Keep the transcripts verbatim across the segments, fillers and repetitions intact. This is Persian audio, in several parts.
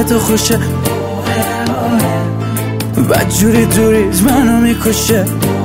حال تو خوشه، بدجوری دوریت منو میکشه.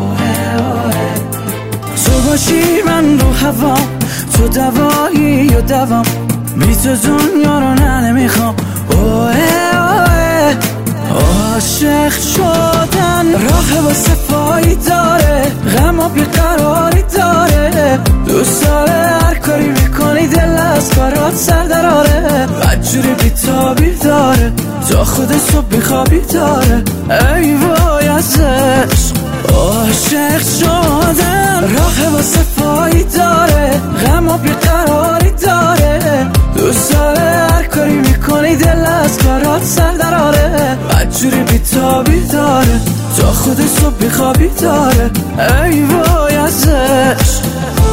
تو باشی من رو هوا، تو دوایی و دوام، بی تو دنیا رو نه نمیخوام. اوه اوه عاشق شدن راه واسه فایی داره، غم و بیقراری داره، دوست داره هر کاری میکنی دل از کارات سر دراره، بدجوری بیتابی داره تا خود صبح بیخوابی داره. ای وای از عشق عاشق شدن راه واسه فایی داره، غم و بیقراری داره، دوست داره هر کاری میکنی دل از کارات سر دراره، بدجوری بیتابی داره تا خود صبح بیخوابی داره. ای وای از عشق.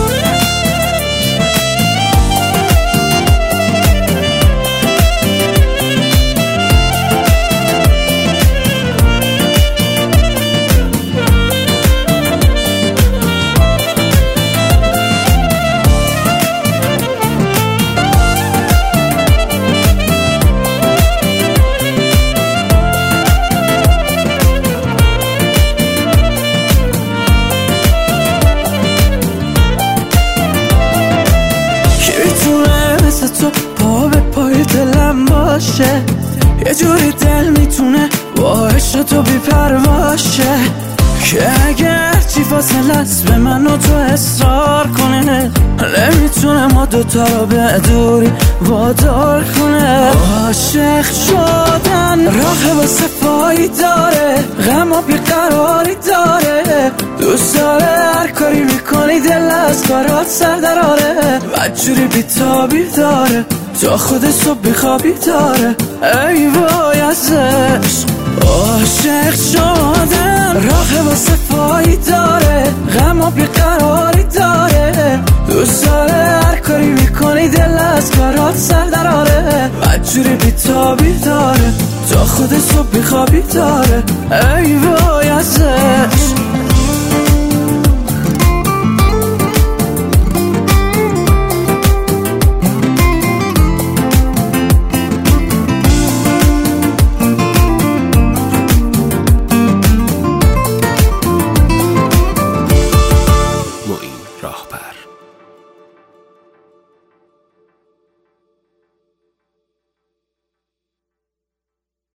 تو پا به پای دلم باشه، یه جوری دل میتونه با عشق تو بی پرواشه، که اگر چی فاصله است به من و تو اصرار کنه، نمیتونه ما دوتا رو به دوری وادار کنه. عاشق شدن راه واسه پایی داره، غم و بیقراری داره، دوست داره هر کاری میکنی دل از کارات سر دراره، بدجوری بیتابی داره تا خود صبح بیخوابی داره. ای وای از عشق عاشق شدن راه واسه فایی داره، غم و بیقراری داره، دوست داره هر کاری میکنی دل از کارات سر دراره، بدجوری بیتابی داره تا خود صبح بیخوابی داره. ای وای از عشق.